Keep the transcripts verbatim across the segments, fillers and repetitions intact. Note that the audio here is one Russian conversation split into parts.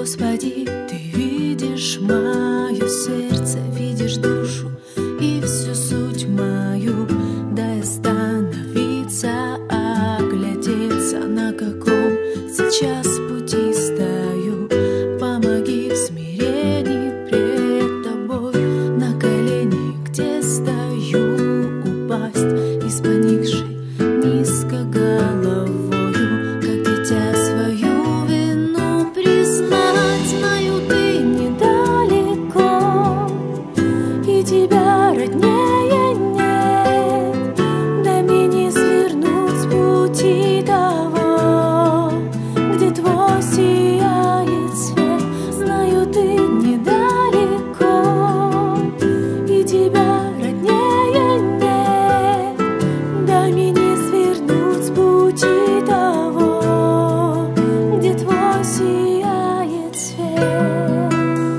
Господи, Ты видишь мое сердце, видишь душу и всю суть мою. Дай остановиться, оглядеться, на каком сейчас пути стою. Помоги в смирении пред Тобой, на колени, где стою, упасть, из поникшей низко головою, как дитя свою вину признать. Знаю, Ты недалеко, и Тебя роднее нет. Дай мне не свернуть с пути того, где Твой сияет свет. Знаю, Ты недалеко, и Тебя роднее нет. Дай мне не свернуть с пути того, где Твой сияет свет.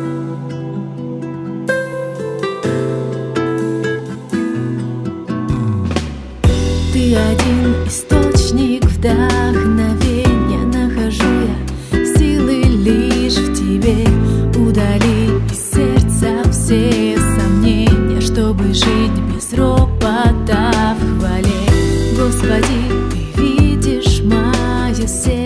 Ты один источник вдохновения, нахожу я силы лишь в Тебе. Удали из сердца все сомнения, чтобы жить без ропота в хвале. Господи, Ты видишь мое сердце,